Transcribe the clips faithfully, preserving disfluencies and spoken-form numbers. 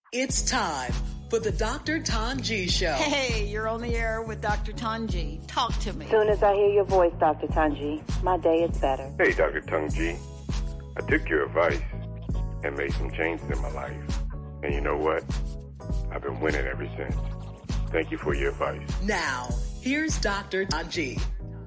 It's time for the Doctor Tanji Show. Hey, you're on the air with Doctor Tanji. Talk to me. As soon as I hear your voice, Doctor Tanji, my day is better. Hey, Doctor Tanji. I took your advice and made some changes in my life. And you know what? I've been winning ever since. Thank you for your advice. Now, here's Doctor Tanji.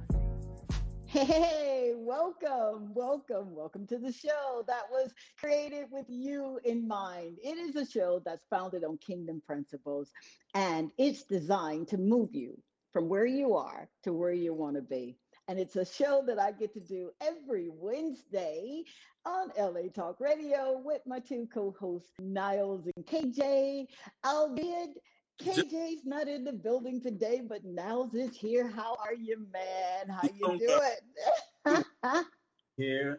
Hey, welcome, welcome, welcome to the show that was created with you in mind. It is a show that's founded on kingdom principles, and it's designed to move you from where you are to where you want to be. And it's a show that I get to do every Wednesday on L A Talk Radio with my two co-hosts, Niles and K J, albeit K J's not in the building today, but Niles is here. How are you, man? How you doing? Here,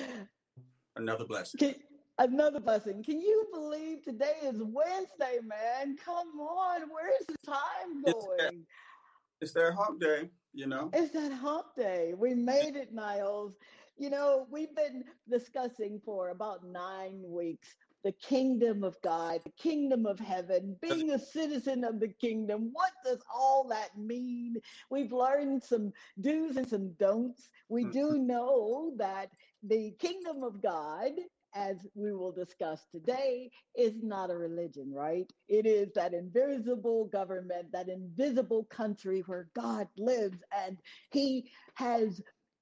another blessing. Can, another blessing. Can you believe today is Wednesday, man? Come on, where's the time going? It's their hump day, you know. It's that hump day. We made it, Niles. You know, we've been discussing for about nine weeks the kingdom of God, the kingdom of heaven, being a citizen of the kingdom. What does all that mean? We've learned some do's and some don'ts. We do know that the kingdom of God, as we will discuss today, is not a religion, right? It is that invisible government, that invisible country where God lives, and he has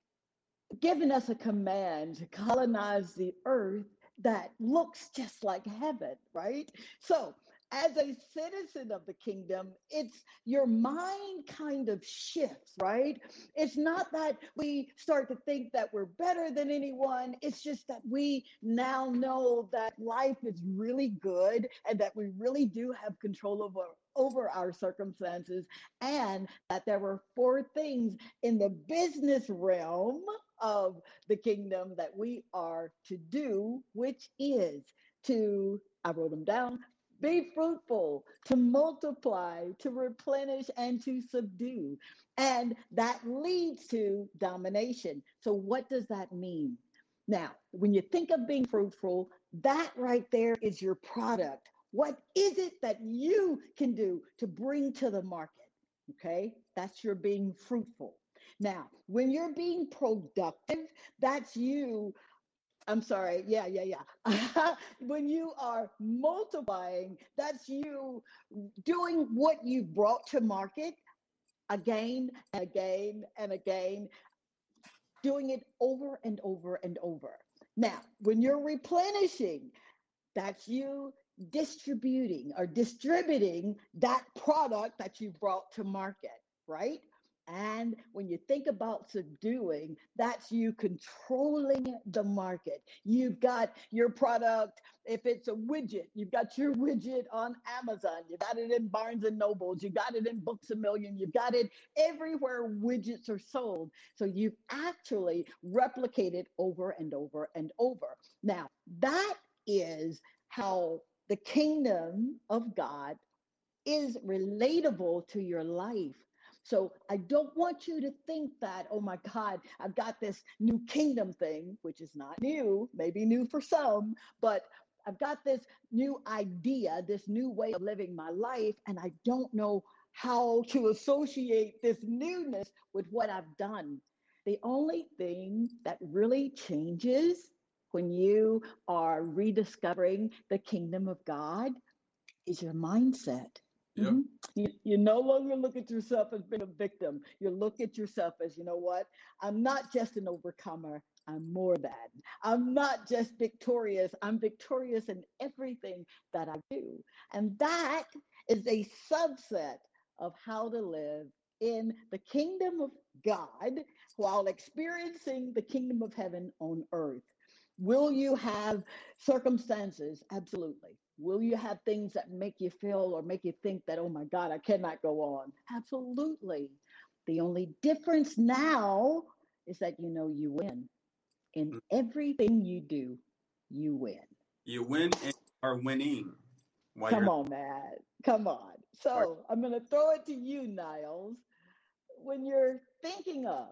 given us a command to colonize the earth that looks just like heaven, right? So as a citizen of the kingdom, it's your mind kind of shifts, right? It's not that we start to think that we're better than anyone. It's just that we now know that life is really good and that we really do have control over over our circumstances, and that there were four things in the business realm of the kingdom that we are to do, which is to, I wrote them down, be fruitful, to multiply, to replenish, and to subdue. And that leads to domination. So what does that mean? Now, when you think of being fruitful, that right there is your product. What is it that you can do to bring to the market? Okay, that's your being fruitful. Now, when you're being productive, that's you. I'm sorry. Yeah, yeah, yeah. When you are multiplying, that's you doing what you brought to market again and again and again, doing it over and over and over. Now, when you're replenishing, that's you distributing or distributing that product that you brought to market, right? And when you think about subduing, that's you controlling the market. You've got your product. If it's a widget, you've got your widget on Amazon. You got it in Barnes and Nobles. You got it in Books A Million. You got it everywhere widgets are sold. So you've actually replicated over and over and over. Now, that is how the kingdom of God is relatable to your life. So I don't want you to think that, oh my God, I've got this new kingdom thing, which is not new, maybe new for some, but I've got this new idea, this new way of living my life, and I don't know how to associate this newness with what I've done. The only thing that really changes when you are rediscovering the kingdom of God is your mindset. Yep. Mm-hmm. You, you no longer look at yourself as being a victim. You look at yourself as, you know what? I'm not just an overcomer. I'm more than. I'm not just victorious. I'm victorious in everything that I do. And that is a subset of how to live in the kingdom of God while experiencing the kingdom of heaven on earth. Will you have circumstances? Absolutely. Will you have things that make you feel or make you think that, oh my God, I cannot go on? Absolutely. The only difference now is that you know you win. In everything you do, you win. You win and are winning. While Come on, man. Come on. So I'm going to throw it to you, Niles. When you're thinking of,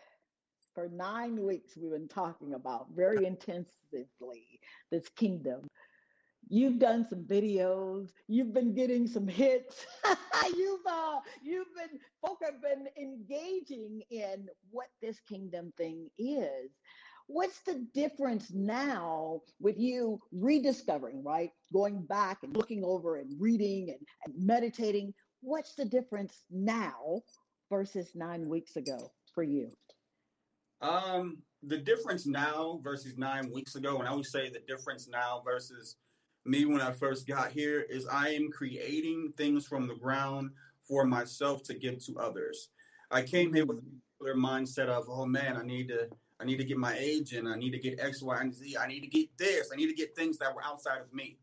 for nine weeks, we've been talking about very intensively this kingdom. You've done some videos. You've been getting some hits. you've uh, you've been folk have been engaging in what this kingdom thing is. What's the difference now with you rediscovering, right? Going back and looking over and reading and, and meditating. What's the difference now versus nine weeks ago for you? Um, the difference now versus nine weeks ago, and I would say the difference now versus me when I first got here is I am creating things from the ground for myself to give to others. I came mm-hmm. here with a mindset of, oh man, I need to I need to get my agent, I need to get X, Y, and Z, I need to get this, I need to get things that were outside of me.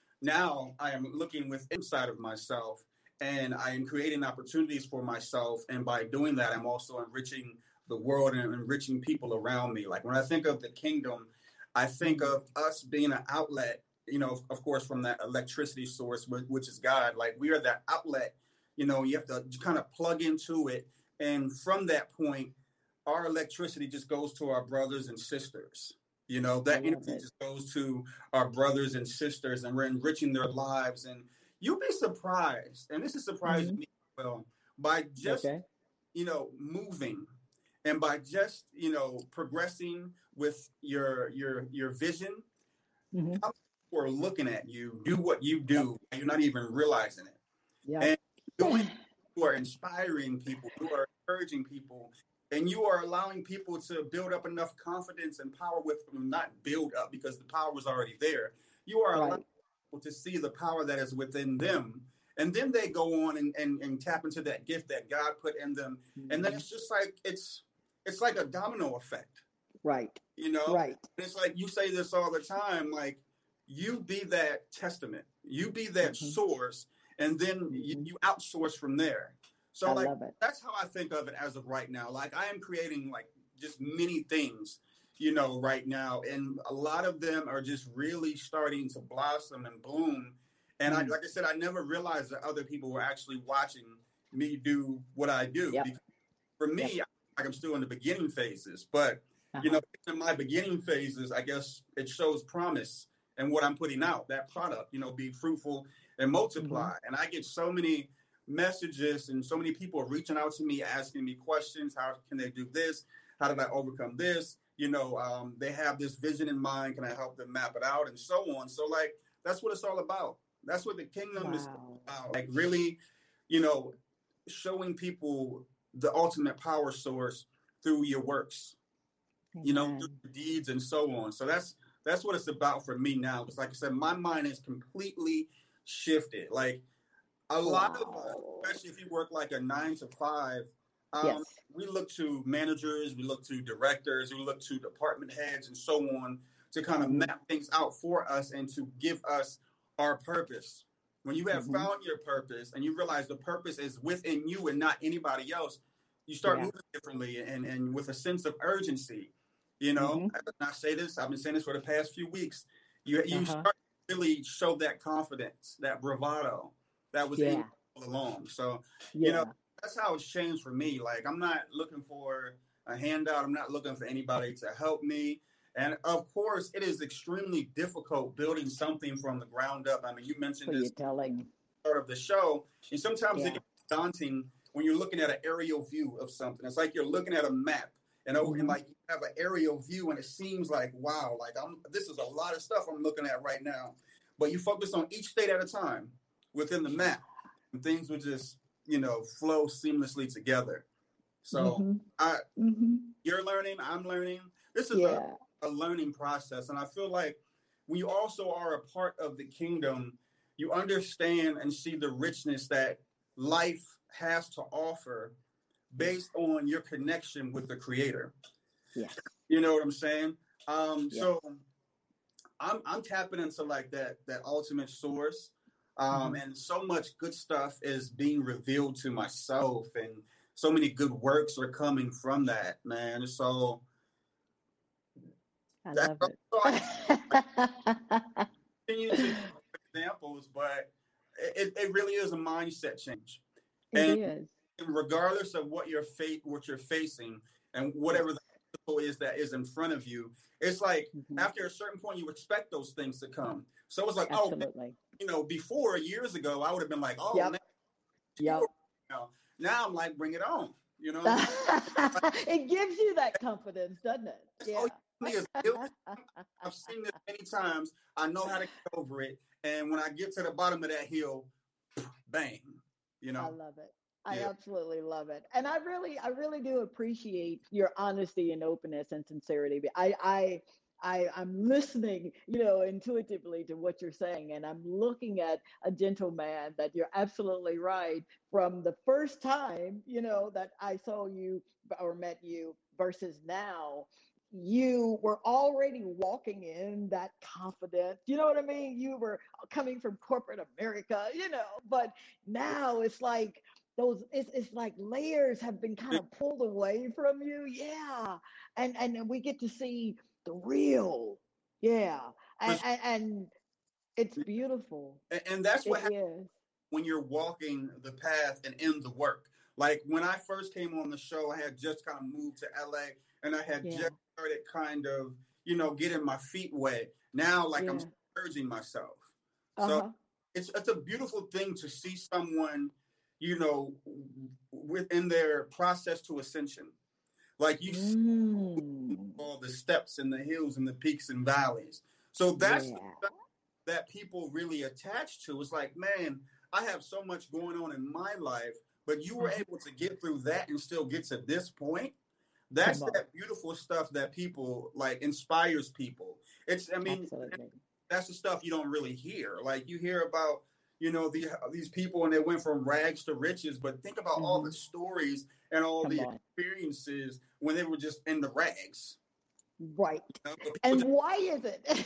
Now I am looking with inside of myself, and I am creating opportunities for myself, and by doing that, I'm also enriching the world and enriching people around me. Like when I think of the kingdom, I think of us being an outlet, you know, of course, from that electricity source, which is God. Like we are that outlet, you know, you have to kind of plug into it. And from that point, our electricity just goes to our brothers and sisters. You know, that energy just goes to our brothers and sisters, and we're enriching their lives. And you'll be surprised, and this is surprising mm-hmm. me as well, by just, okay. you know, moving and by just, you know, progressing with your your your vision. Mm-hmm. How people are looking at you do what you do, and you're not even realizing it. Yeah. And doing, you are inspiring people, you are encouraging people. And you are allowing people to build up enough confidence and power with them, not build up because the power was already there. You are right. allowing people to see the power that is within them. And then they go on and, and, and tap into that gift that God put in them. Mm-hmm. And then it's just like, it's, it's like a domino effect. Right. You know, right. And it's like, you say this all the time, like you be that testament, you be that mm-hmm. source, and then mm-hmm. you, you outsource from there. So I like that's how I think of it as of right now. Like I am creating like just many things, you know, right now. And a lot of them are just really starting to blossom and bloom. And mm. I, like I said, I never realized that other people were actually watching me do what I do. Yep. Because for me, yep. I, like I'm still in the beginning phases. But, uh-huh. you know, in my beginning phases, I guess it shows promise and what I'm putting out, that product, you know, be fruitful and multiply. Mm-hmm. And I get so many messages and so many people are reaching out to me asking me questions. How can they do this? How did I overcome this? You know, um, they have this vision in mind. Can I help them map it out and so on? So like, that's what it's all about. That's what the kingdom wow. is about. Like really, you know, showing people the ultimate power source through your works, Amen. You know, through your deeds and so on. So that's, that's what it's about for me now. Because like I said, my mind is completely shifted. Like, A lot wow. of, uh, especially if you work like a nine to five, um, yes. we look to managers, we look to directors, we look to department heads and so on to kind of mm-hmm. map things out for us and to give us our purpose. When you have mm-hmm. found your purpose and you realize the purpose is within you and not anybody else, you start yeah. moving differently and, and with a sense of urgency. You know, mm-hmm. I, I say this, I've been saying this for the past few weeks. You, you uh-huh. start to really show that confidence, that bravado. That was yeah. all along. So, yeah. you know, that's how it's changed for me. Like, I'm not looking for a handout. I'm not looking for anybody to help me. And of course, it is extremely difficult building something from the ground up. I mean, you mentioned what this telling? part of the show. And sometimes yeah. it can be daunting when you're looking at an aerial view of something. It's like you're looking at a map. And, mm-hmm. and like you have an aerial view and it seems like, wow, like I'm this is a lot of stuff I'm looking at right now. But you focus on each state at a time within the map, and things would just, you know, flow seamlessly together. So mm-hmm. I, mm-hmm. you're learning, I'm learning. This is yeah. a, a learning process. And I feel like when you also are a part of the kingdom, you understand and see the richness that life has to offer based on your connection with the creator. Yeah. You know what I'm saying? Um, yeah. So I'm, I'm tapping into like that, that ultimate source. Um, and so much good stuff is being revealed to myself, and so many good works are coming from that, man. So I love it. I continue to examples, but it, it really is a mindset change. It and is. regardless of what you're fa- what you're facing and whatever that is that is in front of you. It's like mm-hmm. after a certain point, you expect those things to come. So it's like, Absolutely. oh, you know, before years ago, I would have been like, oh, yep. now, yep. you know, now I'm like, bring it on. You know, it gives you that confidence, doesn't it? Yeah. I've seen this many times. I know how to get over it. And when I get to the bottom of that hill, bang, you know. I love it. I yeah. absolutely love it. And I really, I really do appreciate your honesty and openness and sincerity. I, I, I, I'm listening, you know, intuitively to what you're saying, and I'm looking at a gentleman that you're absolutely right. From the first time, you know, that I saw you or met you versus now, you were already walking in that confidence. You know what I mean? You were coming from corporate America, you know, but now it's like those, it's, it's like layers have been kind of pulled away from you. Yeah. And, and we get to see the real. Yeah. And, and, and it's beautiful. And, and that's what it happens is. When you're walking the path and in the work. Like when I first came on the show, I had just kind of moved to L A and I had yeah. just started kind of, you know, getting my feet wet. Now, like yeah. I'm urging myself. Uh-huh. So it's it's a beautiful thing to see someone, you know, within their process to ascension. Like you mm. see all the steps and the hills and the peaks and valleys. So that's yeah. the stuff that people really attach to. It's like, man, I have so much going on in my life, but you were able to get through that and still get to this point. That's that beautiful stuff that people like inspires people. It's, I mean, Absolutely. That's the stuff you don't really hear. Like you hear about, you know, the, these people and they went from rags to riches, but think about mm-hmm. all the stories and all Come the on. experiences when they were just in the rags. Right. You know? And just, why is it?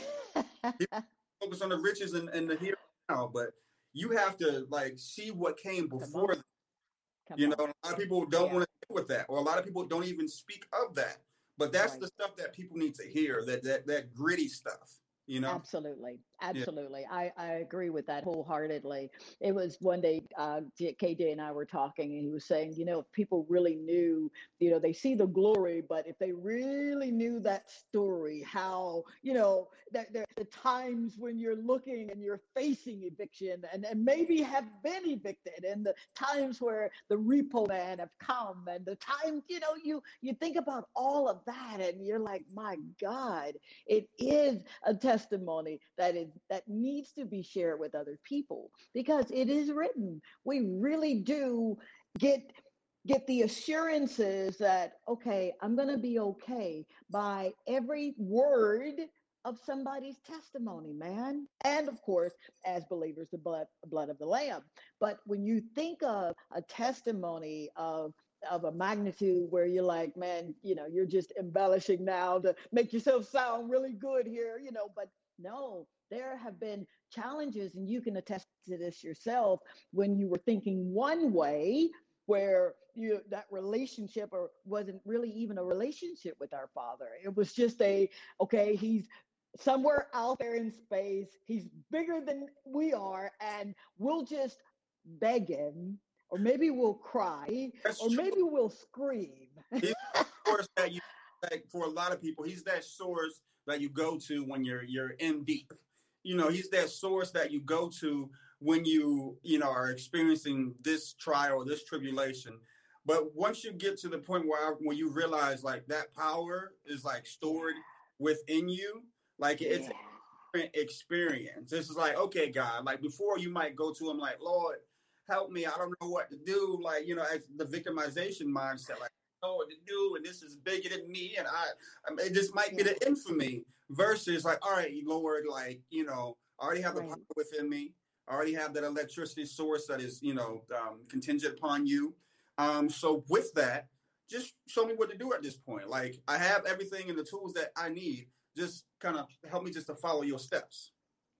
focus on the riches and, and the here and now, but you have to like see what came before them. Come you know, on. A lot of people don't yeah. want to deal with that, or a lot of people don't even speak of that. But that's right. the stuff that people need to hear, that that that gritty stuff. You know? Absolutely. Absolutely. Yeah. I, I agree with that wholeheartedly. It was one day, uh, K J and I were talking and he was saying, you know, if people really knew, you know, they see the glory, but if they really knew that story, how, you know, that the, the times when you're looking and you're facing eviction and, and maybe have been evicted, and the times where the repo man have come, and the times, you know, you, you think about all of that and you're like, my God, it is a testimony that is that needs to be shared with other people, because it is written. We really do get get the assurances that, okay, I'm going to be okay by every word of somebody's testimony, man. And of course, as believers, the blood, blood of the Lamb. But when you think of a testimony of of a magnitude where you're like, man, you know, you're just embellishing now to make yourself sound really good here, you know, but no, there have been challenges, and you can attest to this yourself, when you were thinking one way, where you that relationship or wasn't really even a relationship with our Father. It was just a, okay, he's somewhere out there in space, he's bigger than we are, and we'll just beg him, or maybe we'll cry, That's or true. maybe we'll scream. He's the source that you, like, for a lot of people, he's that source that you go to when you're you're in deep. You know, he's that source that you go to when you, you know, are experiencing this trial or this tribulation. But once you get to the point where when you realize like that power is like stored within you, like it's yeah. a different experience. This is like, okay, God, like before you might go to him like, Lord, help me. I don't know what to do. Like, you know, as the victimization mindset, like, I don't know what to do, and this is bigger than me, and I, I mean, this might yeah. be the end for me. Versus like, all right, Lord, like, you know, I already have the right. power within me. I already have that electricity source that is, you know, um, contingent upon you. Um, so with that, just show me what to do at this point. Like, I have everything and the tools that I need. Just kind of help me just to follow your steps.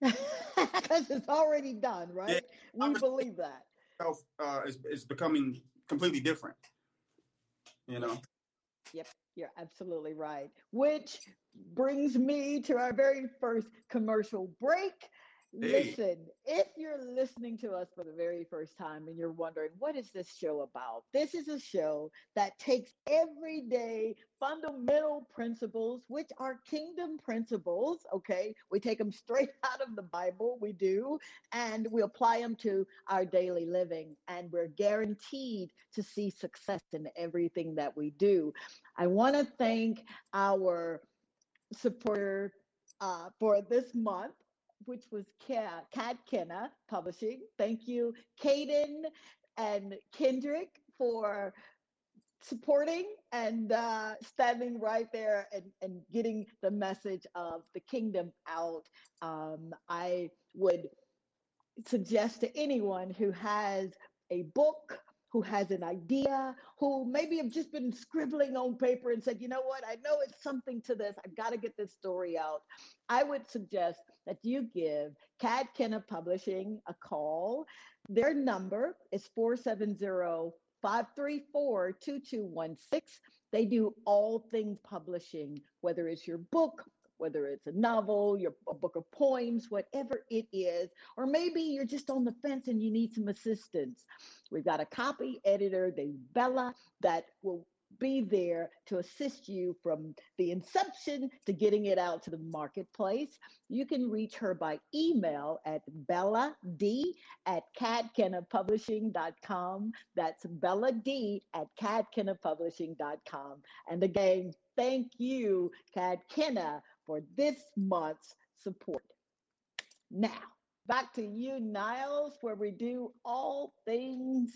Because it's already done, right? Yeah, we I'm believe that. Uh, is, is becoming completely different, you know? Yep, you're absolutely right. Which brings me to our very first commercial break. Hey. Listen, if you're listening to us for the very first time and you're wondering, what is this show about? This is a show that takes everyday fundamental principles, which are kingdom principles, okay? We take them straight out of the Bible, we do, and we apply them to our daily living, and we're guaranteed to see success in everything that we do. I want to thank our supporter uh, for this month, which was Kat Kenna Publishing. Thank you, Caden and Kendrick, for supporting and uh, standing right there and, and getting the message of the kingdom out. Um, I would suggest to anyone who has a book, who has an idea, who maybe have just been scribbling on paper and said, you know what, I know it's something to this. I've got to get this story out. I would suggest that you give Kat Kenna Publishing a call. Their number is four seven zero, five three four, two two one six. They do all things publishing, whether it's your book, whether it's a novel, your a book of poems, whatever it is, or maybe you're just on the fence and you need some assistance. We've got a copy editor named Bella that will be there to assist you from the inception to getting it out to the marketplace. You can reach her by email at bella d at kat kenna publishing dot com. That's bella d at kat kenna publishing dot com. And again, thank you, Kat Kenna, for this month's support. Now, back to you, Niles, where we do all things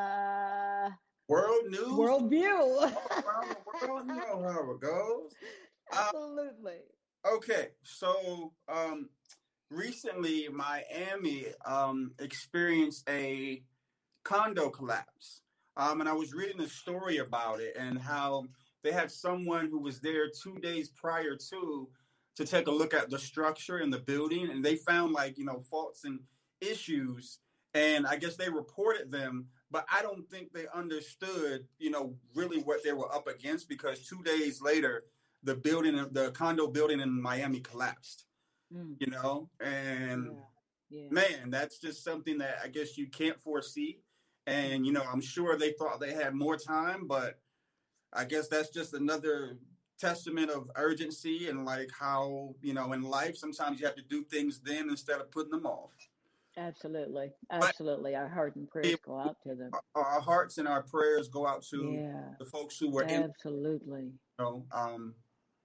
uh, world news, world view. Around the world, you know how it goes. Absolutely. Uh, okay, so um, recently Miami um, experienced a condo collapse, um, and I was reading a story about it and how they had someone who was there two days prior to to take a look at the structure and the building, and they found like, you know, faults and issues, and I guess they reported them, but I don't think they understood, you know, really what they were up against, because two days later, the building, the condo building in Miami collapsed, mm. you know, and yeah. Yeah. man, that's just something that I guess you can't foresee. And, you know, I'm sure they thought they had more time, but I guess that's just another testament of urgency and like how, you know, in life, sometimes you have to do things then instead of putting them off. Absolutely. Absolutely. But our heart and prayers go out to them. Our hearts and our prayers go out to yeah. the folks who were absolutely, in, you know, um,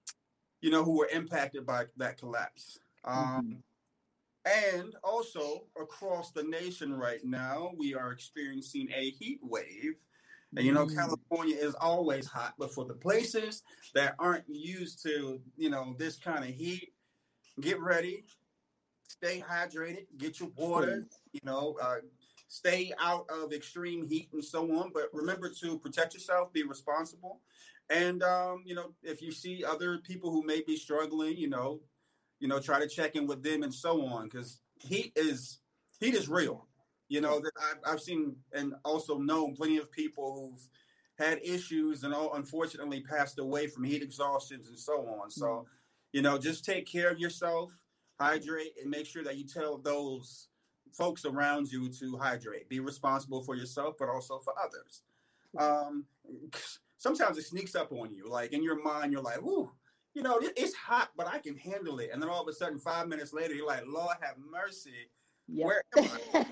you know, who were impacted by that collapse. Um, mm-hmm. And also across the nation right now, we are experiencing a heat wave. And, you know, mm. California is always hot, but for the places that aren't used to, you know, this kind of heat, get ready, stay hydrated, get your water, Please. you know, uh, stay out of extreme heat and so on. But remember to protect yourself, be responsible. And, um, you know, if you see other people who may be struggling, you know, you know, try to check in with them and so on, because heat is heat is real. You know, that I've, I've seen and also known plenty of people who've had issues and all unfortunately passed away from heat exhaustions and so on. So, mm-hmm. you know, just take care of yourself, hydrate, and make sure that you tell those folks around you to hydrate. Be responsible for yourself, but also for others. Um, sometimes it sneaks up on you. Like in your mind, you're like, ooh, you know, it's hot, but I can handle it. And then all of a sudden, five minutes later, you're like, Lord have mercy. Yep. Where am I?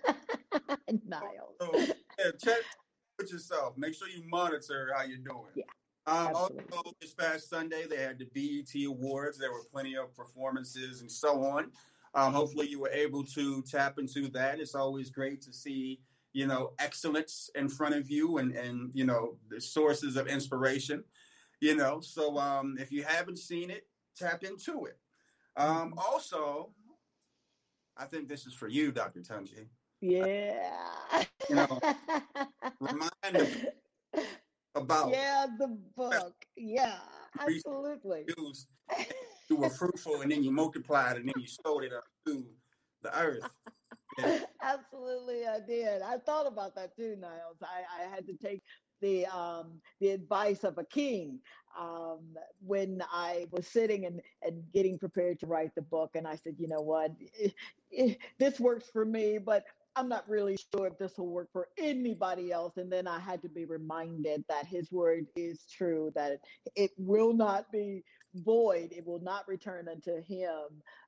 Niles. So, yeah, check with yourself. Make sure you monitor how you're doing. Yeah, um, also, this past Sunday, they had the B E T Awards. There were plenty of performances and so on. Um, hopefully, you were able to tap into that. It's always great to see, you know, excellence in front of you and, and you know, the sources of inspiration, you know. So um, if you haven't seen it, tap into it. Um, also, I think this is for you, Doctor Tunji. Yeah. You know, remind them about yeah the book. Yeah, absolutely. You were fruitful, and then you multiplied, and then you sowed it up to the earth. Yeah. Absolutely, I did. I thought about that too, Niles. I, I had to take the um, the advice of a king um, when I was sitting and, and getting prepared to write the book. And I said, you know what, it, it, this works for me, but I'm not really sure if this will work for anybody else. And then I had to be reminded that his word is true, that it will not be void. It will not return unto him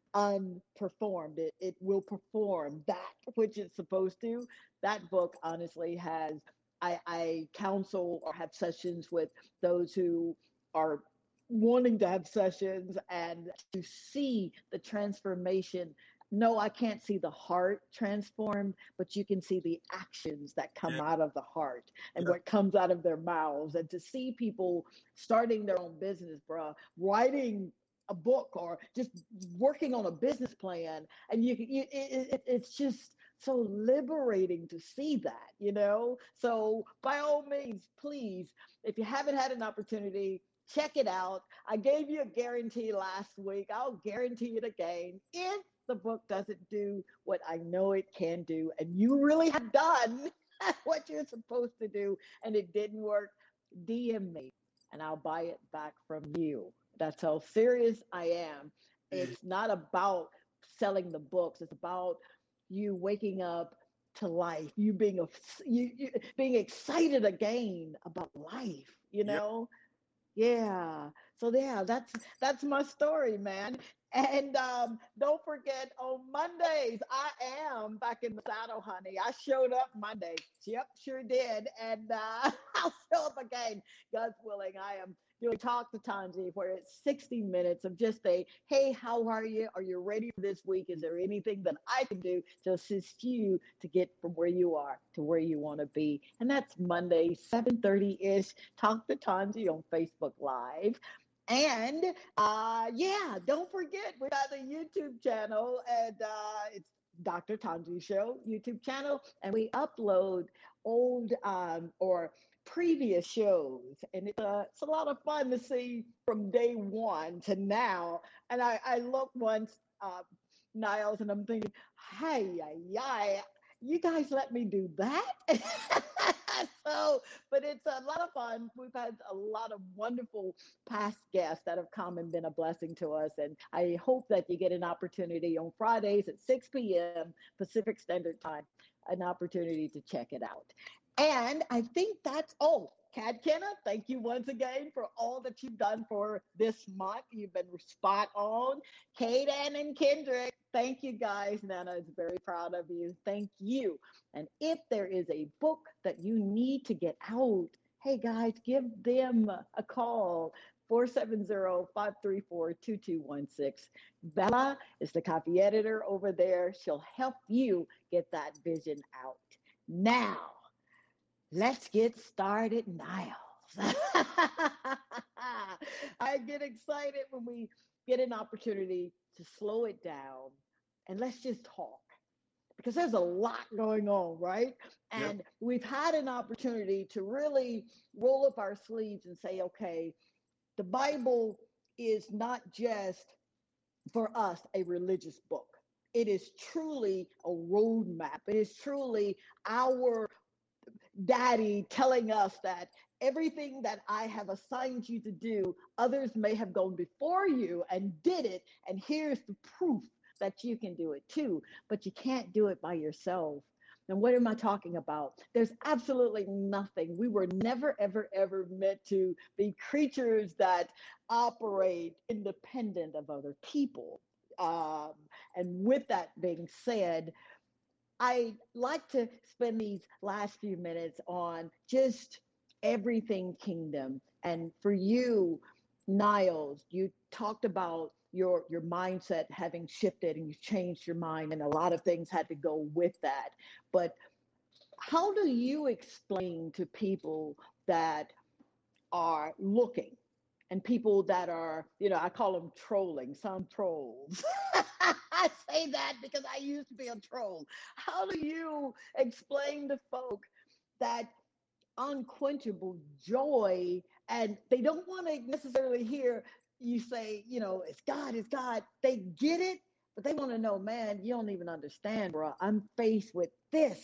unperformed. It, it will perform that which it's supposed to. That book honestly has, I, I counsel or have sessions with those who are wanting to have sessions and to see the transformation. No, I can't see the heart transformed, but you can see the actions that come Yeah. out of the heart and Yeah. what comes out of their mouths. And to see people starting their own business, bruh, writing a book or just working on a business plan, and you, you it, it, it's just so liberating to see that, you know. So by all means, please, if you haven't had an opportunity, check it out. I gave you a guarantee last week. I'll guarantee it again. If the book doesn't do what I know it can do, and you really have done what you're supposed to do, and it didn't work, D M me and I'll buy it back from you. That's how serious I am. It's not about selling the books. It's about you waking up to life, you being a, you, you being excited again about life, you know? Yep. Yeah. So yeah, that's that's my story, man. And um, don't forget, on Mondays, I am back in the saddle, honey. I showed up Monday. Yep, sure did. And uh, I'll show up again, God's willing. I am doing Talk to Tanji, where it's sixty minutes of just a, hey, how are you? Are you ready for this week? Is there anything that I can do to assist you to get from where you are to where you want to be? And that's Monday, seven thirty-ish, Talk to Tanji on Facebook Live. And uh, yeah, don't forget, we got the YouTube channel, and uh, it's Doctor Tanji Show YouTube channel, and we upload old um, or previous shows, and it's a, it's a lot of fun to see from day one to now. And I, I looked once, uh, Niles, and I'm thinking, hey, yeah, you guys let me do that? So, but it's a lot of fun. We've had a lot of wonderful past guests that have come and been a blessing to us. And I hope that you get an opportunity on Fridays at six p.m. Pacific Standard Time, an opportunity to check it out. And I think that's all. Kat Kenna, thank you once again for all that you've done for this month. You've been spot on. Kate Ann and Kendrick, thank you guys. Nana is very proud of you. Thank you. And if there is a book that you need to get out, hey guys, give them a call. four seven zero, five three four, two two one six. Bella is the copy editor over there. She'll help you get that vision out. Now, let's get started, Niles. I get excited when we get an opportunity to slow it down and let's just talk, because there's a lot going on, right? And yep. We've had an opportunity to really roll up our sleeves and say, okay, the Bible is not just for us a religious book. It is truly a roadmap. It is truly our daddy telling us that everything that I have assigned you to do, others may have gone before you and did it. And here's the proof that you can do it too, but you can't do it by yourself. And what am I talking about? There's absolutely nothing. We were never, ever, ever meant to be creatures that operate independent of other people. Um, and with that being said, I like to spend these last few minutes on just everything kingdom. And for you, Niles, you talked about your your mindset having shifted and you changed your mind, and a lot of things had to go with that. But how do you explain to people that are looking and people that are, you know, I call them trolling, some trolls. I say that because I used to be a troll. How do you explain to folk that unquenchable joy, and they don't want to necessarily hear you say, you know, it's God, it's God. They get it, but they want to know, man, you don't even understand, bro. I'm faced with this.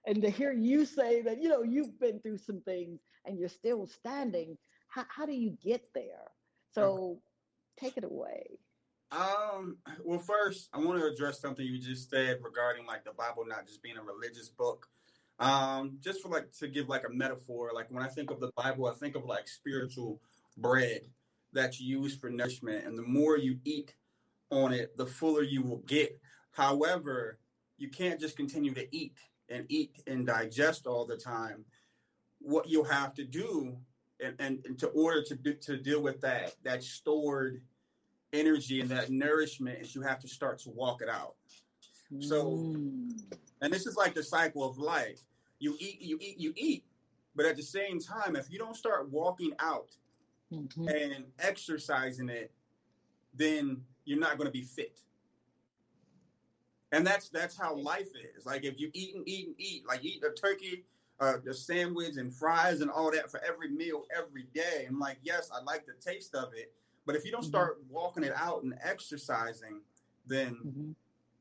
And to hear you say that, you know, you've been through some things and you're still standing, how, how do you get there? So okay. Take it away. Um, well, first, I want to address something you just said regarding like the Bible not just being a religious book. Um, just for like to give like a metaphor, like when I think of the Bible, I think of like spiritual bread that's used for nourishment. And the more you eat on it, the fuller you will get. However, you can't just continue to eat and eat and digest all the time. What you'll have to do, and, and, and to order to do, to deal with that, that stored energy and that nourishment, is you have to start to walk it out. So, and this is like the cycle of life. You eat, you eat, you eat, but at the same time, if you don't start walking out mm-hmm. and exercising it, then you're not going to be fit. And that's that's how life is. Like if you eat and eat and eat, like you eat a turkey, uh, the sandwich and fries and all that for every meal every day. And like, yes, I like the taste of it, but if you don't mm-hmm. start walking it out and exercising, then mm-hmm.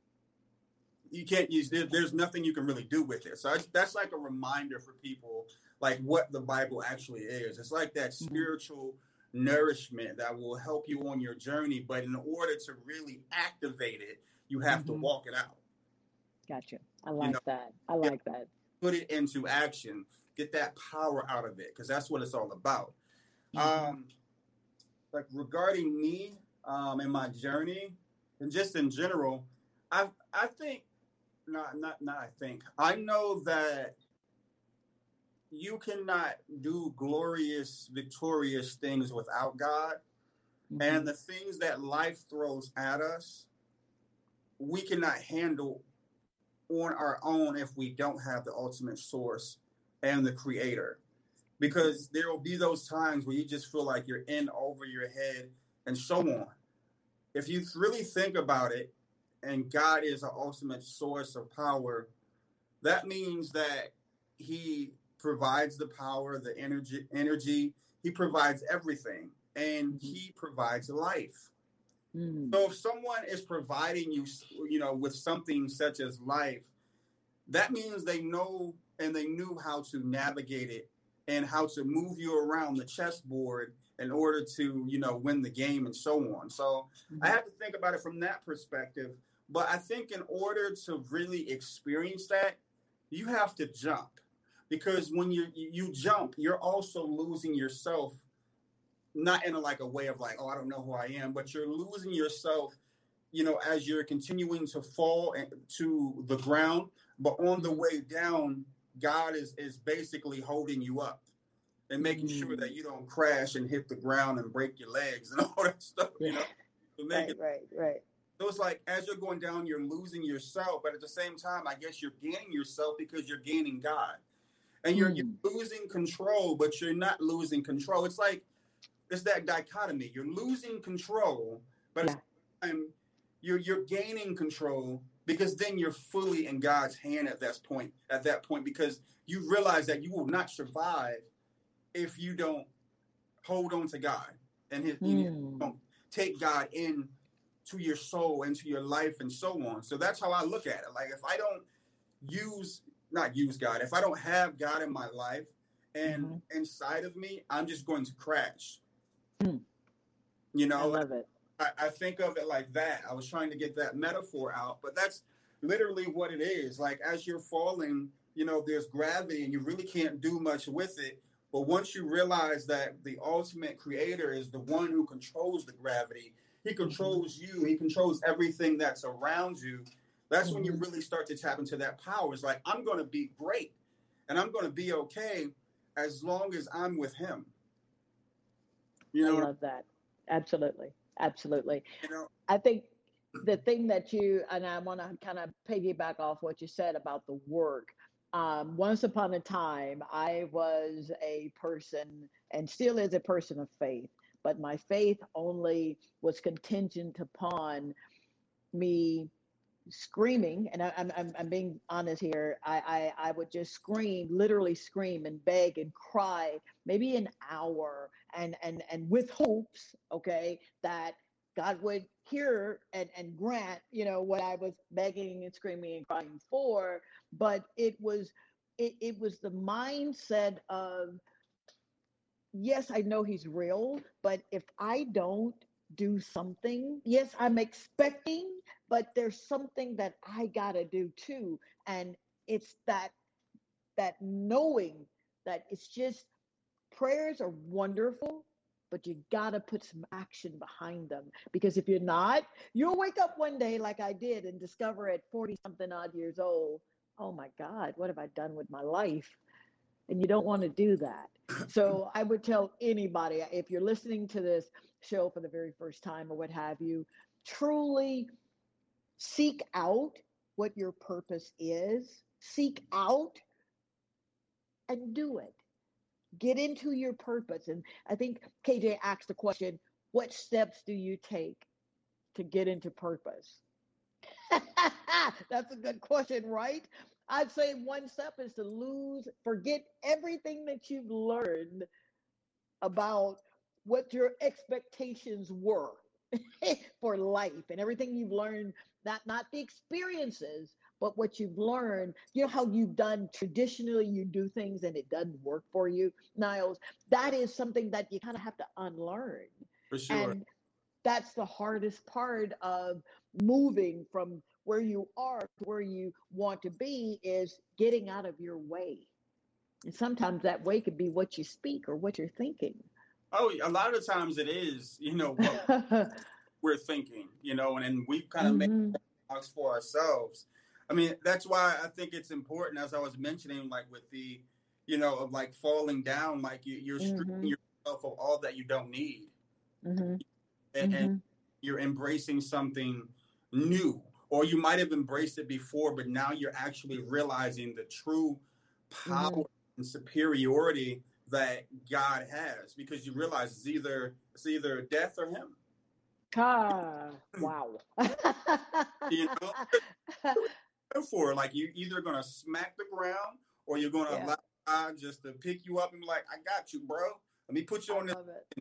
you can't use. There, there's nothing you can really do with it. So I, that's like a reminder for people, like what the Bible actually is. It's like that mm-hmm. spiritual nourishment that will help you on your journey. But in order to really activate it, you have mm-hmm. to walk it out. Gotcha. I like you know, that. I like that. Put it into action. Get that power out of it, because that's what it's all about. Mm-hmm. Um, like regarding me um, and my journey, and just in general, I I think not not not I think I know that you cannot do glorious, victorious things without God, mm-hmm. and the things that life throws at us, we cannot handle on our own if we don't have the ultimate source and the creator. Because there will be those times where you just feel like you're in over your head and so on. If you really think about it, and God is the ultimate source of power, that means that he provides the power, the energy, energy. He provides everything, and mm-hmm. he provides life. Mm. So if someone is providing you, you know, with something such as life, that means they know and they knew how to navigate it and how to move you around the chessboard in order to, you know, win the game and so on. So mm-hmm. I have to think about it from that perspective. But I think in order to really experience that, you have to jump, because when you you jump, you're also losing yourself. Not in a, like a way of like, oh, I don't know who I am, but you're losing yourself, you know, as you're continuing to fall to the ground. But on the way down, God is is basically holding you up and making mm. sure that you don't crash and hit the ground and break your legs and all that stuff, you know. To make right, it, right, right. So it's like as you're going down, you're losing yourself, but at the same time, I guess you're gaining yourself because you're gaining God, and you're, mm. you're losing control, but you're not losing control. It's like it's that dichotomy. You're losing control, but yeah. at the same time, you're you're gaining control, because then you're fully in God's hand at that point. At that point, because you realize that you will not survive if you don't hold on to God and His. Mm. You don't take God in to your soul, into your life, and so on. So that's how I look at it. Like if I don't use, not use God, if I don't have God in my life and mm-hmm. inside of me, I'm just going to crash. Mm. You know, I love it. I, I think of it like that. I was trying to get that metaphor out, but that's literally what it is. Like as you're falling, you know, there's gravity and you really can't do much with it. But once you realize that the ultimate creator is the one who controls the gravity, he controls you, he controls everything that's around you, that's mm-hmm. when you really start to tap into that power. It's like, I'm going to be great and I'm going to be okay as long as I'm with him. You know, I love that. Absolutely. Absolutely. You know, I think the thing that you, and I want to kind of piggyback off what you said about the work. Um, once upon a time, I was a person and still is a person of faith, but my faith only was contingent upon me screaming. And I, I'm, I'm, I'm being honest here. I, I, I would just scream, literally scream and beg and cry, maybe an hour, and, and, and with hopes, okay, that God would hear and, and grant, you know, what I was begging and screaming and crying for. But it was it, it was the mindset of, yes, I know he's real, but if I don't do something, yes, I'm expecting, but there's something that I gotta do too. And it's that that knowing that it's just, prayers are wonderful, but you gotta put some action behind them. Because if you're not, you'll wake up one day like I did and discover at forty something odd years old, oh my God, what have I done with my life? And you don't want to do that. So I would tell anybody, if you're listening to this show for the very first time or what have you, truly seek out what your purpose is, seek out and do it. Get into your purpose. And I think K J asked the question, what steps do you take to get into purpose? That's a good question, right? I'd say one step is to lose, forget everything that you've learned about what your expectations were for life, and everything you've learned, not, not the experiences, but what you've learned. You know how you've done traditionally, you do things and it doesn't work for you, Niles. That is something that you kind of have to unlearn. For sure. And that's the hardest part of moving from where you are to where you want to be, is getting out of your way. And sometimes that way could be what you speak or what you're thinking. Oh, a lot of times it is, you know, what we're thinking, you know, and, and we've kind of mm-hmm. made box for ourselves. I mean, that's why I think it's important, as I was mentioning, like with the, you know, of like falling down, like you, you're stripping mm-hmm. yourself of all that you don't need. Mm-hmm. And, mm-hmm. and you're embracing something new, or you might have embraced it before, but now you're actually realizing the true power mm-hmm. and superiority that God has, because you realize it's either it's either death or him. Ah, wow. You know, for like you're either gonna smack the ground or you're gonna yeah. allow God just to pick you up and be like, I got you, bro. Let me put you on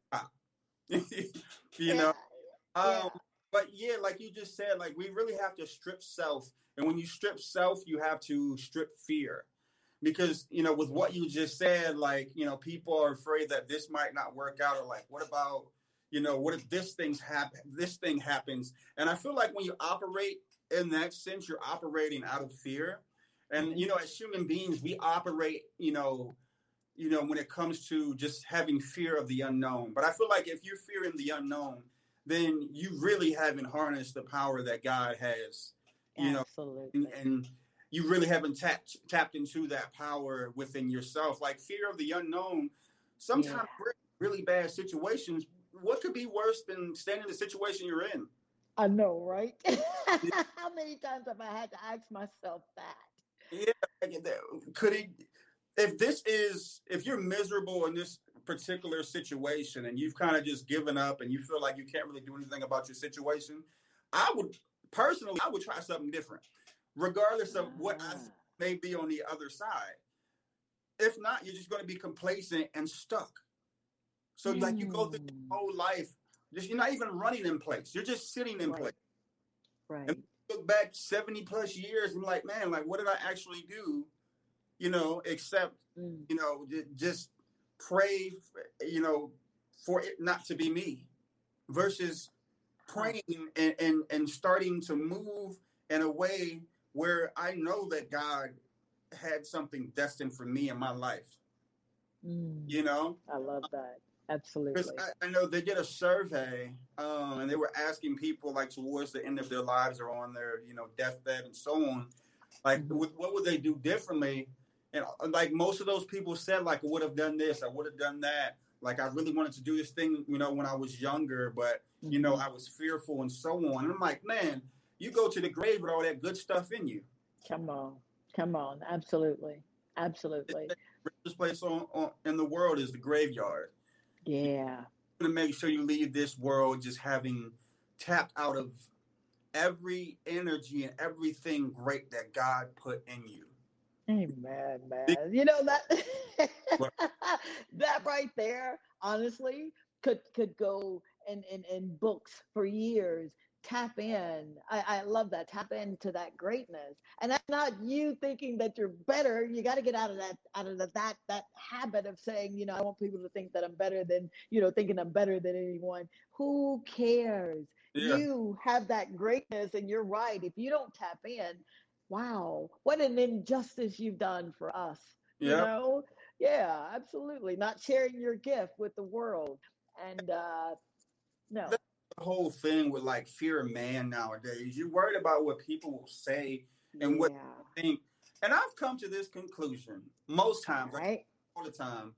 this. You know. Yeah. Um, yeah. But yeah, like you just said, like we really have to strip self. And when you strip self, you have to strip fear. Because, you know, with what you just said, like, you know, people are afraid that this might not work out, or like, what about, you know, what if this thing's happen, this thing happens? And I feel like when you operate in that sense, you're operating out of fear. And, you know, as human beings, we operate, you know, you know, when it comes to just having fear of the unknown. But I feel like if you're fearing the unknown, then you really haven't harnessed the power that God has, you Absolutely. know, and, and you really haven't tapped tapped into that power within yourself. Like fear of the unknown. Sometimes yeah. we're in really bad situations. What could be worse than staying in the situation you're in? I know, right? How many times have I had to ask myself that? Yeah, could it? If this is, if you're miserable in this particular situation and you've kind of just given up and you feel like you can't really do anything about your situation, I would personally, I would try something different, regardless of what I may be on the other side. If not, you're just going to be complacent and stuck. So mm. like you go through your whole life, just you're not even running in place. You're just sitting in right. place. Right. And look back seventy plus years and like, man, like what did I actually do? You know, except, mm. you know, just pray, you know, for it not to be me, versus praying and, and, and starting to move in a way where I know that God had something destined for me in my life. Mm. You know? I love that. Absolutely. Because I, I know they did a survey um, and they were asking people like towards the end of their lives or on their, you know, deathbed and so on, like mm-hmm. with, what would they do differently? And like most of those people said, like, I would have done this, I would have done that. Like, I really wanted to do this thing, you know, when I was younger, but, mm-hmm. you know, I was fearful and so on. And I'm like, man, you go to the grave with all that good stuff in you. Come on. Come on. Absolutely. Absolutely. The richest place on, on, in the world is the graveyard. Yeah. To make sure you leave this world just having tapped out of every energy and everything great that God put in you. Amen, man. You know that that right there, honestly, could could go in, in, in books for years. tap in. I, I love that. Tap into that greatness. And that's not you thinking that you're better. You got to get out of that, out of the, that, that habit of saying, you know, I want people to think that I'm better than, you know, thinking I'm better than anyone. Who cares? Yeah. You have that greatness, and you're right. If you don't tap in, wow, what an injustice you've done for us. Yeah. You know? Yeah, absolutely. Not sharing your gift with the world. And uh no. That's the whole thing with like fear of man nowadays. You're worried about what people will say and yeah. what they think. And I've come to this conclusion most times, right. like all the time.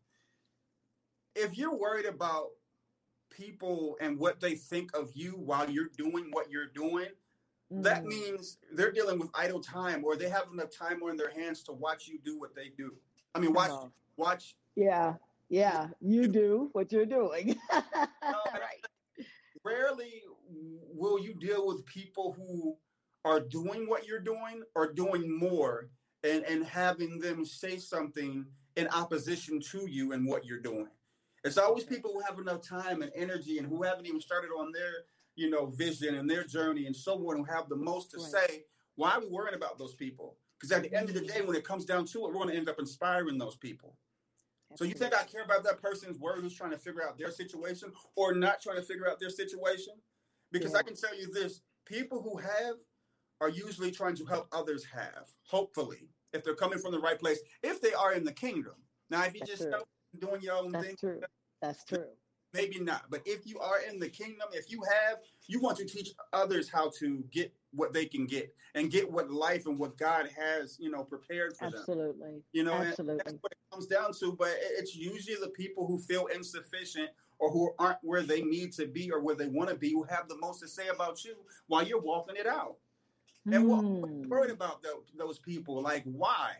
If you're worried about people and what they think of you while you're doing what you're doing, mm. that means they're dealing with idle time, or they have enough time on their hands to watch you do what they do. I mean, watch, oh. watch. Yeah, yeah, you do what you're doing. No, right. Rarely will you deal with people who are doing what you're doing or doing more, and, and having them say something in opposition to you and what you're doing. It's always people who have enough time and energy and who haven't even started on their, you know, vision and their journey and so on, who have the most to right. say. Why are we worrying about those people? Because at the end of the day, when it comes down to it, we're going to end up inspiring those people. So you think I care about that person's word who's trying to figure out their situation or not trying to figure out their situation? Because yeah. I can tell you this, people who have are usually trying to help others have, hopefully, if they're coming from the right place, if they are in the kingdom. Now, if you That's just true. know doing your own That's thing. True. That's true. Maybe not. But if you are in the kingdom, if you have, you want to teach others how to get what they can get and get what life and what God has, you know, prepared for Absolutely. them. Absolutely. You know, Absolutely. And that's what it comes down to. But it's usually the people who feel insufficient or who aren't where they need to be or where they want to be who have the most to say about you while you're walking it out. Mm. And we're worried about those, those people. Like, why?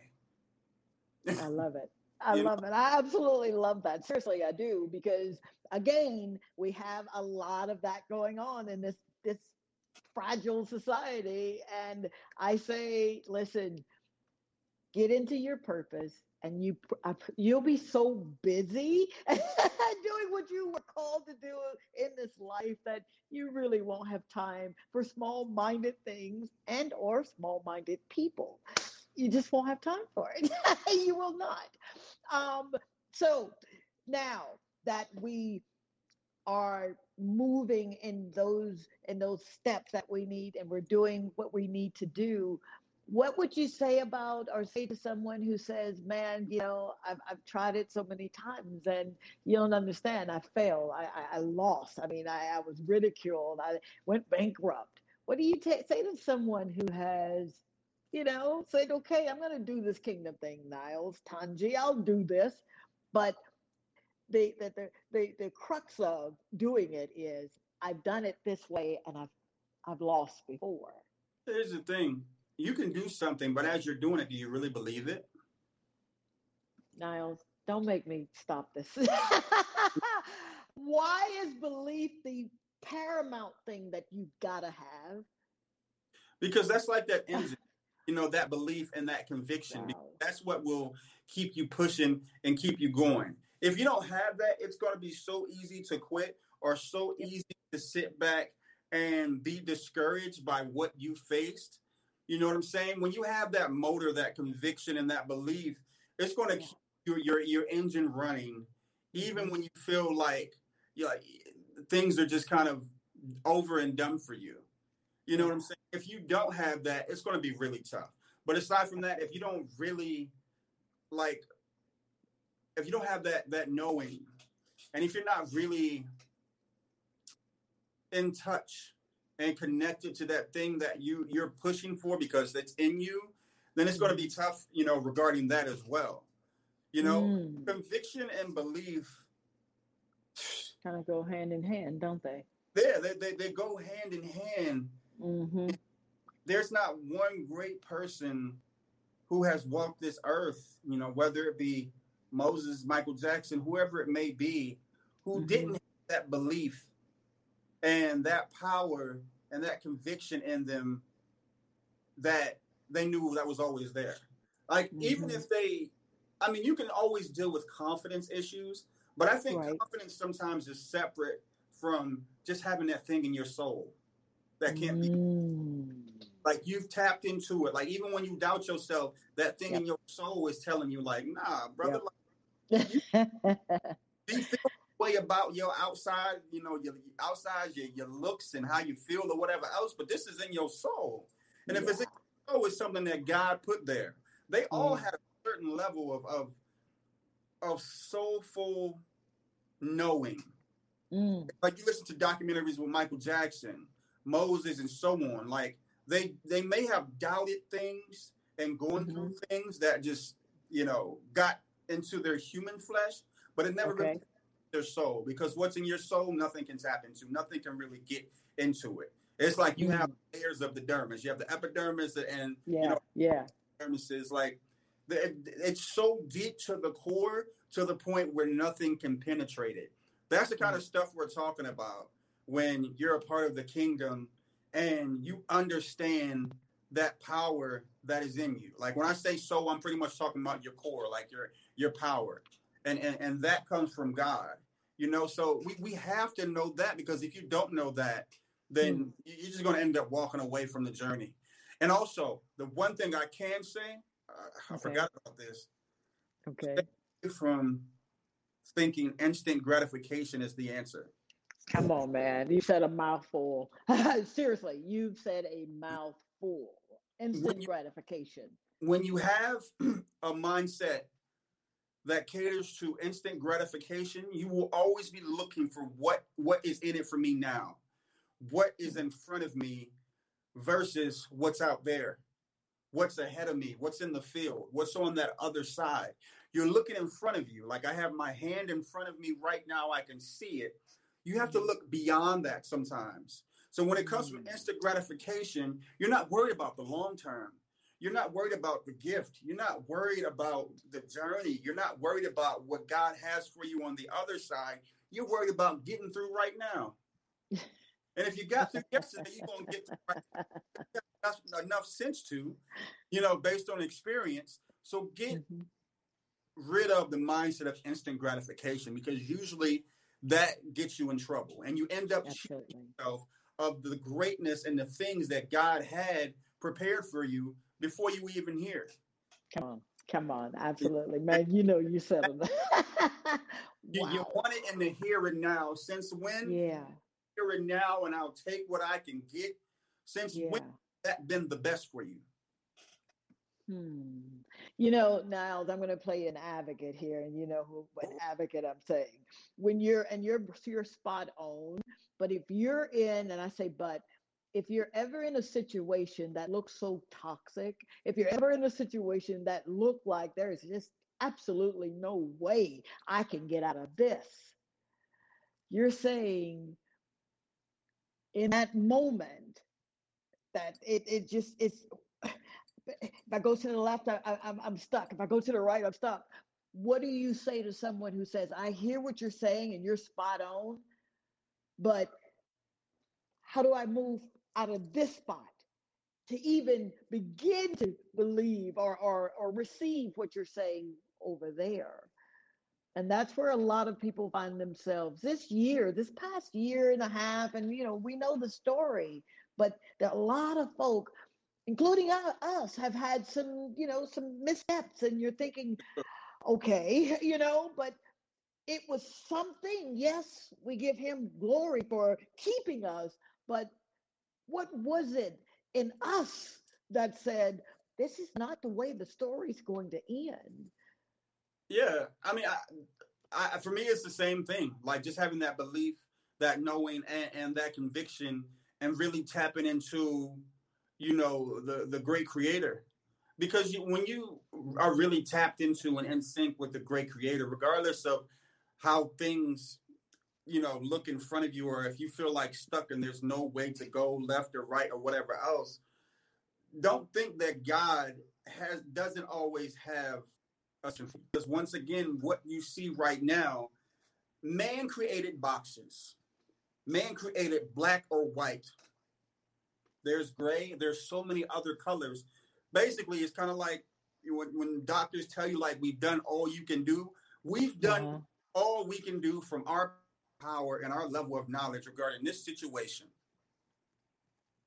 I love it. I you love know? it. I absolutely love that. Seriously, I do. Because again, we have a lot of that going on in this, this fragile society. And I say, listen, get into your purpose, and you, you'll be so busy doing what you were called to do in this life that you really won't have time for small-minded things and or small-minded people. You just won't have time for it. You will not. Um, so now that we are moving in those in those steps that we need, and we're doing what we need to do, what would you say about, or say to someone who says, man, you know, I've, I've tried it so many times and you don't understand. I failed. I, I, I lost. I mean, I, I was ridiculed. I went bankrupt. What do you t- say to someone who has, you know, said, okay, I'm going to do this kingdom thing, Niles, Tanji, I'll do this. But the, the, the, the, the crux of doing it is, I've done it this way and I've, I've lost before. Here's the thing. You can do something, but as you're doing it, do you really believe it? Niles, don't make me stop this. Why is belief the paramount thing that you gotta have? Because that's like that engine, you know, that belief and that conviction. Wow. That's what will keep you pushing and keep you going. If you don't have that, it's going to be so easy to quit, or so easy to sit back and be discouraged by what you faced. You know what I'm saying? When you have that motor, that conviction, and that belief, it's going to keep your, your, your engine running, even when you feel like, you know, things are just kind of over and done for you. You know what I'm saying? If you don't have that, it's going to be really tough. But aside from that, if you don't really, like, if you don't have that that knowing, and if you're not really in touch and connected to that thing that you you're pushing for because it's in you, then it's going to be tough, you know, regarding that as well. You know, mm. conviction and belief kind of go hand in hand, don't they? Yeah, they they, they go hand in hand. Mm-hmm. There's not one great person who has walked this earth, you know, whether it be Moses, Michael Jackson, whoever it may be, who mm-hmm. didn't have that belief and that power and that conviction in them that they knew that was always there. Like, mm-hmm. even if they, I mean, you can always deal with confidence issues, but I think right. confidence sometimes is separate from just having that thing in your soul. that can't mm. be. Like you've tapped into it. Like even when you doubt yourself, that thing Yep. in your soul is telling you like, nah, brother, Yep. like, you, do you feel the way about your outside, you know, your outside, your, your looks and how you feel or whatever else, but this is in your soul. And if yeah. it's in your soul, it's something that God put there. They all Mm. had a certain level of of, of soulful knowing. Mm. Like you listen to documentaries with Michael Jackson, Moses, and so on. Like they they may have doubted things and going Mm-hmm. through things that just, you know, got into their human flesh, but it never Okay. really their soul, because what's in your soul, nothing can tap into. Nothing can really get into it. It's like you Mm. have layers of the dermis. You have the epidermis and, Yeah. you know, Yeah. dermis is like, the, it's so deep to the core to the point where nothing can penetrate it. That's the kind Mm. of stuff we're talking about when you're a part of the kingdom and you understand that power that is in you. Like when I say soul, I'm pretty much talking about your core, like your your power. And and, and that comes from God. You know, so we, we have to know that, because if you don't know that, then Mm. you're just going to end up walking away from the journey. And also, the one thing I can say, uh, I Okay. forgot about this, Okay. stay from thinking instant gratification is the answer. Come on, man. You said a mouthful. Seriously, you've said a mouthful. Instant When you, gratification. when you have a mindset that caters to instant gratification, you will always be looking for what, what is in it for me now, what is in front of me versus what's out there, what's ahead of me, what's in the field, what's on that other side. You're looking in front of you. Like I have my hand in front of me right now. I can see it. You have to look beyond that sometimes. So when it comes from instant gratification, you're not worried about the long term. You're not worried about the gift. You're not worried about the journey. You're not worried about what God has for you on the other side. You're worried about getting through right now. And if you got through yesterday, you're going to get through right now. That's enough sense to, you know, based on experience. So get mm-hmm. rid of the mindset of instant gratification, because usually that gets you in trouble. And you end up Absolutely. cheating yourself of the greatness and the things that God had prepared for you before you even hear. Come on. Come on. Absolutely. Man, you know you said it. Wow. you, you want it in the here and now. Since when? Yeah. Here and now, and I'll take what I can get. Since yeah. when has that been the best for you? Hmm. You know, Niles, I'm going to play an advocate here, and you know who what advocate I'm saying. When you're and you're you're spot on, but if you're in, and I say but, if you're ever in a situation that looks so toxic, if you're ever in a situation that look like there is just absolutely no way I can get out of this, you're saying in that moment that it it just it's. If I go to the left, I, I, I'm, I'm stuck. If I go to the right, I'm stuck. What do you say to someone who says, I hear what you're saying and you're spot on, but how do I move out of this spot to even begin to believe or, or, or receive what you're saying over there? And that's where a lot of people find themselves this year, this past year and a half. And, you know, we know the story, but there are a lot of folk, including us, have had some, you know, some missteps, and you're thinking, okay, you know, but it was something. Yes, we give him glory for keeping us, but what was it in us that said, this is not the way the story's going to end? Yeah, I mean, I, I, for me, it's the same thing. Like just having that belief, that knowing, and, and that conviction, and really tapping into, you know, the, the great creator. Because you, when you are really tapped into and in sync with the great creator, regardless of how things, you know, look in front of you, or if you feel like stuck and there's no way to go left or right or whatever else, don't think that God has doesn't always have us. Because once again, what you see right now, man created boxes. Man created black or white. There's gray. There's so many other colors. Basically, it's kind of like when, when doctors tell you, like, we've done all you can do. We've done uh-huh. all we can do from our power and our level of knowledge regarding this situation.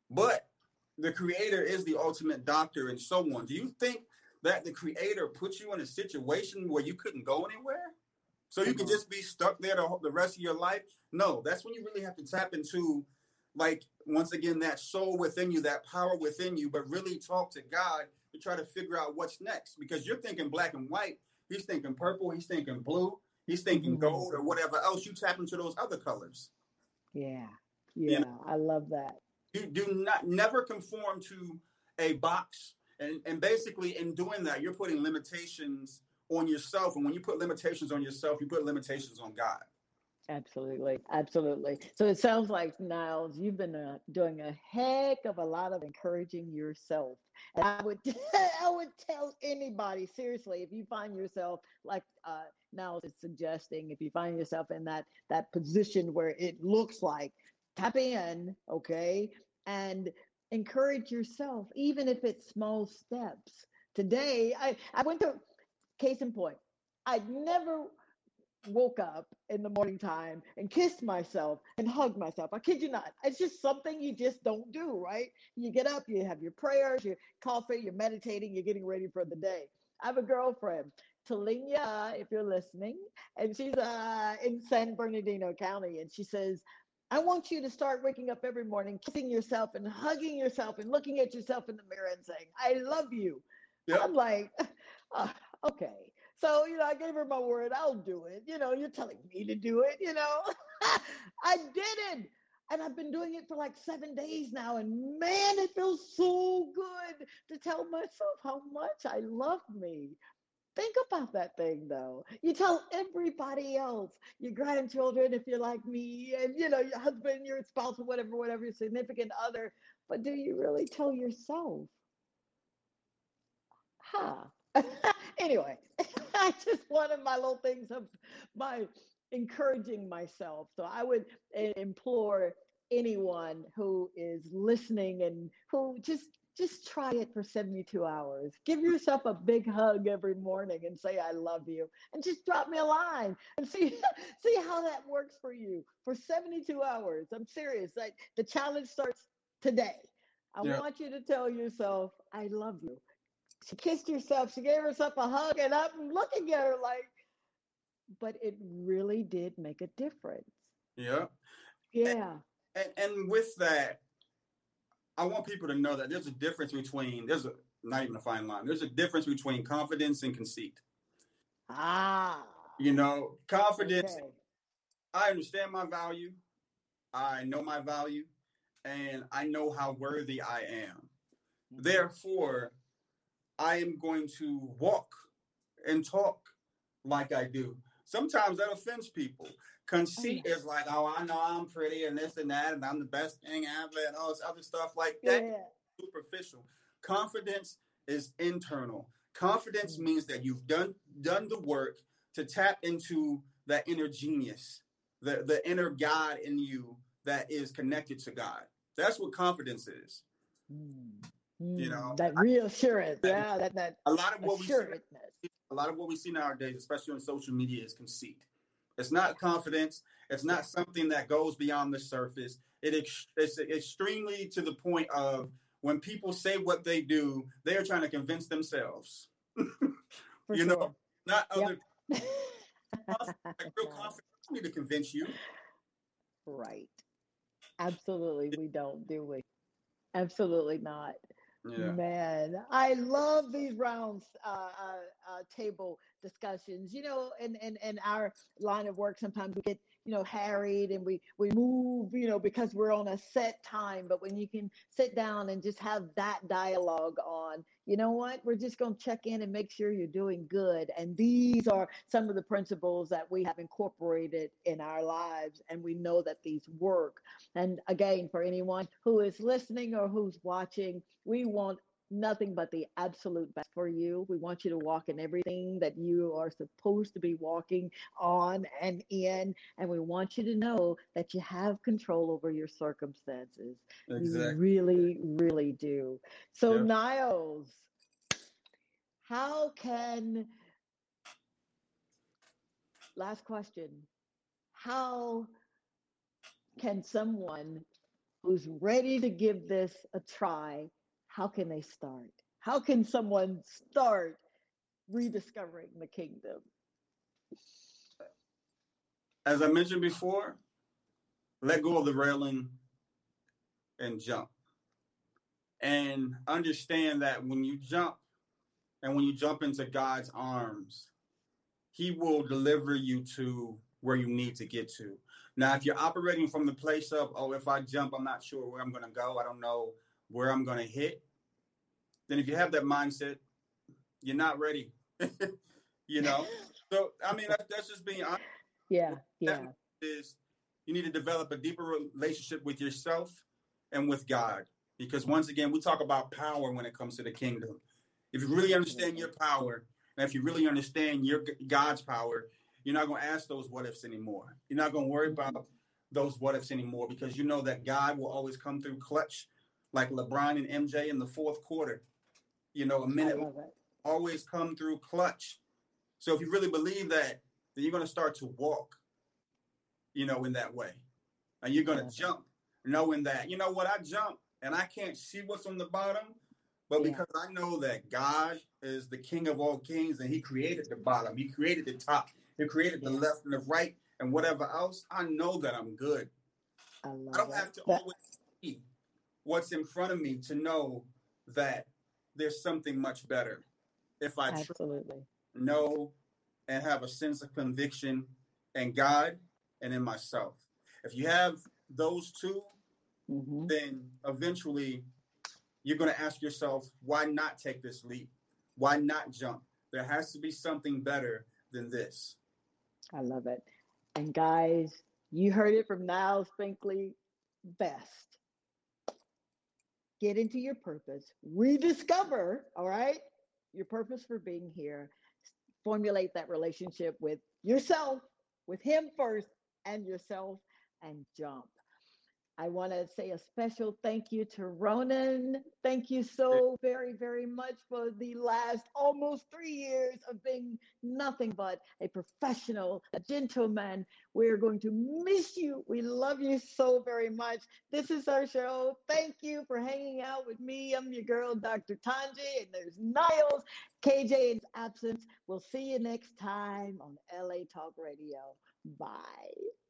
but the creator is the ultimate doctor and so on. Do you think that the creator put you in a situation where you couldn't go anywhere? So you could just be stuck there the, the rest of your life? No, that's when you really have to tap into, like, once again, that soul within you, that power within you, but really talk to God to try to figure out what's next. Because you're thinking black and white. He's thinking purple. He's thinking blue. He's thinking mm-hmm. gold or whatever else. You tap into those other colors. Yeah. Yeah. You know? I love that. You do not never conform to a box. And, and basically in doing that, you're putting limitations on yourself. And when you put limitations on yourself, you put limitations on God. Absolutely. Absolutely. So it sounds like, Niles, you've been uh, doing a heck of a lot of encouraging yourself. And I would, I would tell anybody, seriously, if you find yourself like uh, Niles is suggesting, if you find yourself in that, that position where it looks like, tap in, okay, and encourage yourself, even if it's small steps. Today, I, I went to, case in point, I never woke up in the morning time and kissed myself and hugged myself. I kid you not. It's just something you just don't do, right? You get up, you have your prayers, your coffee, you're meditating, you're getting ready for the day. I have a girlfriend, Talinia, if you're listening, and she's uh, in San Bernardino County, and she says, I want you to start waking up every morning, kissing yourself and hugging yourself and looking at yourself in the mirror and saying, I love you. Yep. I'm like, oh, okay. So, you know, I gave her my word. I'll do it. You know, you're telling me to do it, you know. I did it. And I've been doing it for like seven days now. And man, it feels so good to tell myself how much I love me. Think about that thing, though. You tell everybody else, your grandchildren, if you're like me, and, you know, your husband, your spouse, or whatever, whatever, your significant other. But do you really tell yourself? Huh. Anyway, I just wanted my little things of my encouraging myself. So I would implore anyone who is listening and who just just try it for seventy-two hours. Give yourself a big hug every morning and say, I love you. And just drop me a line and see, see how that works for you for seventy-two hours. I'm serious. Like, the challenge starts today. I yeah. want you to tell yourself, I love you. She kissed herself. She gave herself a hug. And I'm looking at her like, but it really did make a difference. Yeah. Yeah. And, and, and with that, I want people to know that there's a difference between, there's a, not even a fine line. There's a difference between confidence and conceit. Ah. You know, confidence, okay. I understand my value. I know my value. And I know how worthy I am. Mm-hmm. Therefore, I am going to walk and talk like I do. Sometimes that offends people. Conceit oh, yeah. is like, oh, I know I'm pretty and this and that, and I'm the best thing ever, and all this other stuff like that. Yeah. Superficial. Confidence is internal. Confidence mm-hmm. means that you've done done the work to tap into that inner genius, the, the inner God in you that is connected to God. That's what confidence is. Mm-hmm. You know, that reassurance. I, yeah, that that a lot of what we see, a lot of what we see nowadays, especially on social media, is conceit. It's not confidence. It's not something that goes beyond the surface. It ex- it's extremely to the point of when people say what they do, they are trying to convince themselves. you sure. know, not other. Yep. Like real confidence need to convince you. Right. Absolutely, we don't, do we? Absolutely not. Yeah. Man, I love these rounds uh, uh, uh, table discussions. You know, in, in, in our line of work, sometimes we get, you know, harried and we, we move, you know, because we're on a set time. But when you can sit down and just have that dialogue on, you know what, we're just going to check in and make sure you're doing good. And these are some of the principles that we have incorporated in our lives. And we know that these work. And again, for anyone who is listening or who's watching, we want nothing but the absolute best for you. We want you to walk in everything that you are supposed to be walking on and in. And we want you to know that you have control over your circumstances. Exactly. You really, really do. So, yeah. Niles, how can, last question, how can someone who's ready to give this a try, how can they start? How can someone start rediscovering the kingdom? As I mentioned before, let go of the railing and jump. And understand that when you jump and when you jump into God's arms, he will deliver you to where you need to get to. Now, if you're operating from the place of, oh, if I jump, I'm not sure where I'm going to go, I don't know where I'm going to hit, then if you have that mindset, you're not ready. You know? So, I mean, that's, that's just being honest. Yeah, yeah. That is, you need to develop a deeper relationship with yourself and with God. Because once again, we talk about power when it comes to the kingdom. If you really understand your power, and if you really understand your God's power, you're not going to ask those what ifs anymore. You're not going to worry about those what ifs anymore, because you know that God will always come through clutch, like LeBron and M J in the fourth quarter. You know, a minute always come through clutch. So if you really believe that, then you're going to start to walk, you know, in that way. And you're going to jump knowing that, you know what, I jump and I can't see what's on the bottom, but yeah. because I know that God is the King of all kings and he created the bottom, he created the top, he created the yeah. left and the right and whatever else, I know that I'm good. I, I don't have to that. always see what's in front of me to know that there's something much better. If I Absolutely. know and have a sense of conviction in God and in myself. If you have those two, mm-hmm. then eventually you're going to ask yourself, why not take this leap? Why not jump? There has to be something better than this. I love it. And guys, you heard it from Niles Finkley best. Get into your purpose, rediscover, all right, your purpose for being here. Formulate that relationship with yourself, with him first, and yourself, and jump. I want to say a special thank you to Ronan. Thank you so very, very much for the last almost three years of being nothing but a professional, a gentleman. We're going to miss you. We love you so very much. This is our show. Thank you for hanging out with me. I'm your girl, Doctor Tanji, and there's Niles. K J in absence. We'll see you next time on L A Talk Radio. Bye.